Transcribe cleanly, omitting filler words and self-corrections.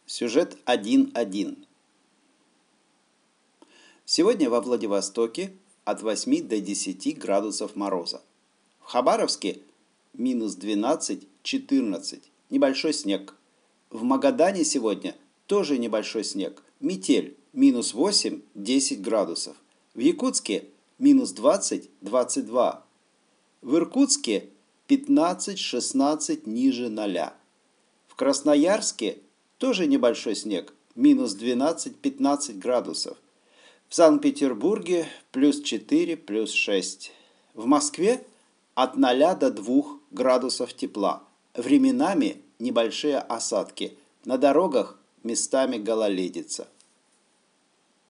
Сюжет 1.1. Сегодня во Владивостоке от 8 до 10 градусов мороза. В Хабаровске минус 12-14, небольшой снег. В Магадане сегодня тоже небольшой снег, метель, минус 8-10 градусов. В Якутске минус 20-22. В Иркутске 15-16 ниже 0. В Красноярске тоже небольшой снег, минус 12-15 градусов. В Санкт-Петербурге плюс 4, плюс 6. В Москве от 0 до 2 градусов тепла. Временами небольшие осадки. На дорогах местами гололедица.